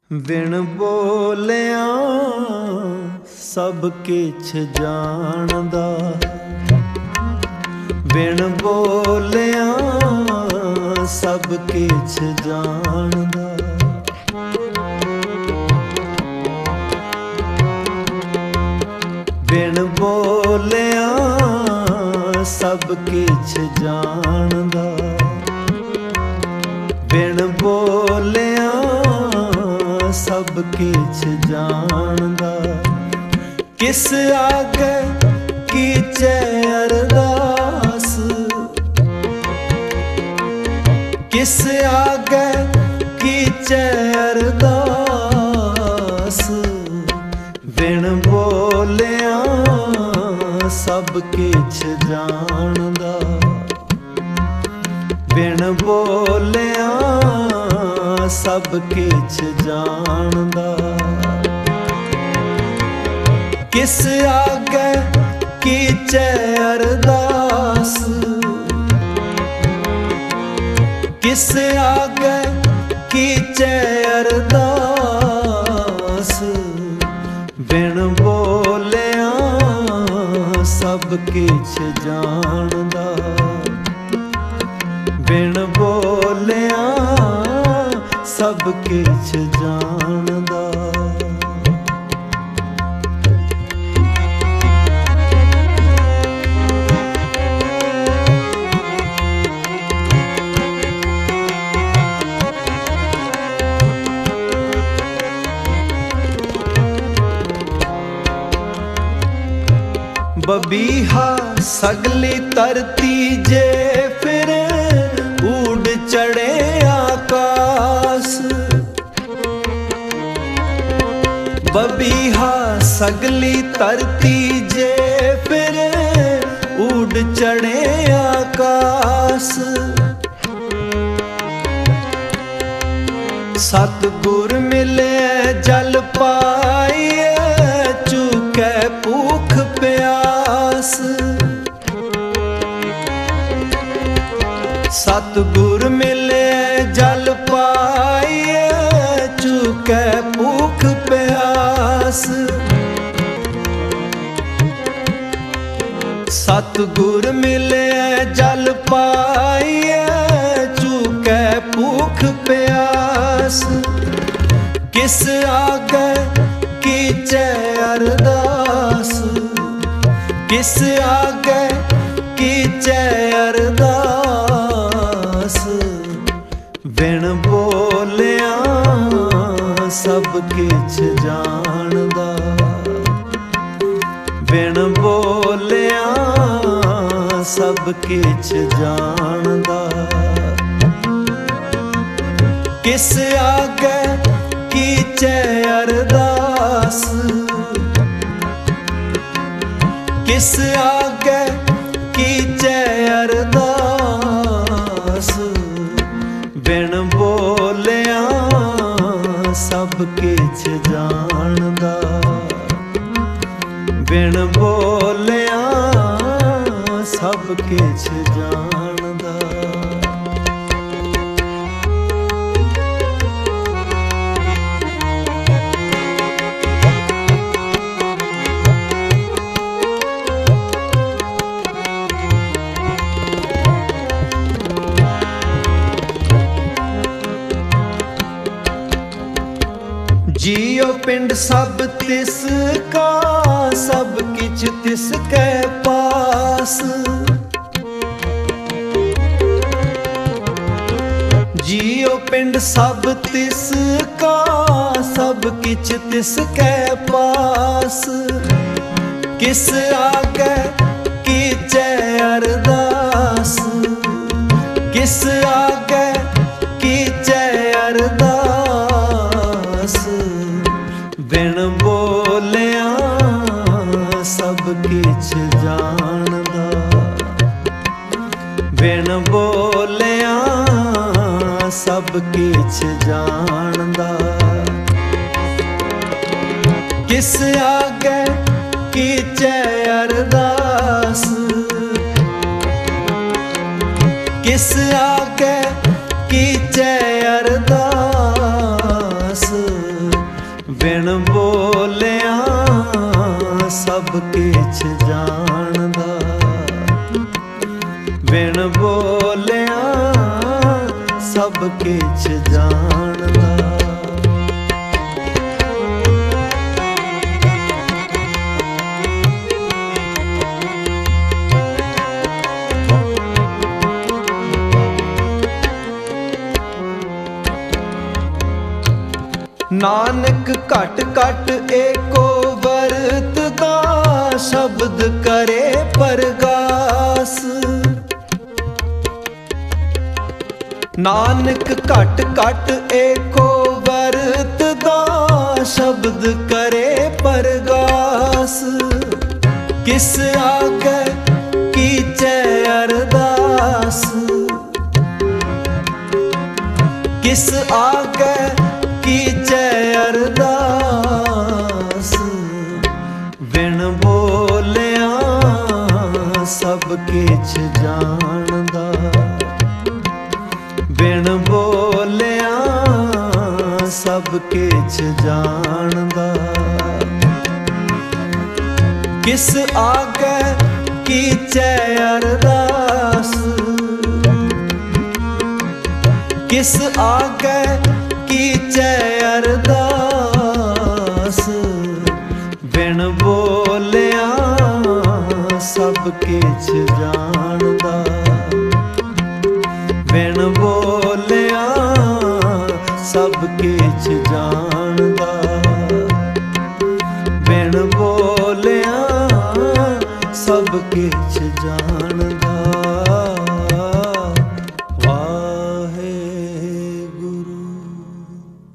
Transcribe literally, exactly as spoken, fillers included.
बिन बोलिया सब किछ जानदा, बिन बोलिया सब किछ जानदा। बिन बोलिया सब किछ जानदा, बिन बोलिया सब किछ जानदा। किस आगे कीचे अरदास, किस आगे कीचे अरदास। बिन बोलिया सब किछ जानदा, बिन बोलिया सब किछ जानदा। किस आगे कीचे अरदास, किस आगे कीचे अरदास। बिन बोलिया सब किछ जानदा, बिन बोलिया सब किछ जानदा। बबीहा सगली तरती जे फिरे उड़ चढ़े आकाश। बबीहा सगली तरती जे फिरे उड़ चढ़े आकाश। सतगुर मिले जल पाइए चूके भूख प्यास। सतगुर मिले जल पाइए चूके भूख प्यास। सतगुर मिले जल पाइए चूके भूख प्यास। किस आगे कीचे अरदास, किस आगे कीचे अरदास। बिन बोलिया सब किछ जानदा, बिन बोलिया सब किछ जानदा। किस आगे कीचे अरदास, किस आगे कीचे अरदास। बिन बोलिया सब किछ जानदा, बिन बोलिया सब किछ जानदा। जियो पिंड सब तिसका, सब किछ तिसके पास। जियो पिंड सब तिसका, सब किछ तिसके पास। किस आगे कीचे अरदास, किस आगे कीचे अरदास। बिन बोलिया सब किछ जानदा, बिन बोलिया सब किछ जानदा। किस आगे कीचे अरदास, किस आगे कीचे अरदास। ਬੋਲਿਆ ਸਭ ਕਿਛ ਜਾਣਦਾ। ਨਾਨਕ ਘਟ ਘਟ ਏਕੋ ਵਰਤਦਾ, ਸ਼ਬਦ ਕਰੇ ਪਰਗਾਸ। ਨਾਨਕ ਘਟ ਘਟ ਏਕੋ ਵਰਤਦਾ, ਸ਼ਬਦ ਕਰੇ ਪਰਗਾਸ। ਕਿਸ ਆਗੇ ਕੀਚੈ ਅਰਦਾਸ, ਕਿਸ ਆਗੇ ਕੀਚੈ ਅਰਦਾਸ। ਬਿਨ ਬੋਲਿਆ ਸਭ ਕਿਛ ਜਾਣਦਾ, ਬਿਨ ਬੋਲਿਆ ਸਭ ਕਿਛ ਜਾਣਦਾ। ਕਿਸ ਆਗੇ ਕੀਚੈ ਅਰਦਾਸ, ਕਿਸ ਆਗੇ ਕੀਚੈ ਅਰਦਾਸ। ਬਿਨ ਬੋਲਿਆ ਸਭ ਕਿਛ ਜਾਣਦਾ, ਬਿਨ ਬੋਲਿਆ ਸਭ ਕਿਛ ਜਾਣਦਾ। ਬਿਨ ਬੋਲਿਆ ਸਭ ਕਿਛ ਜਾਣਦਾ।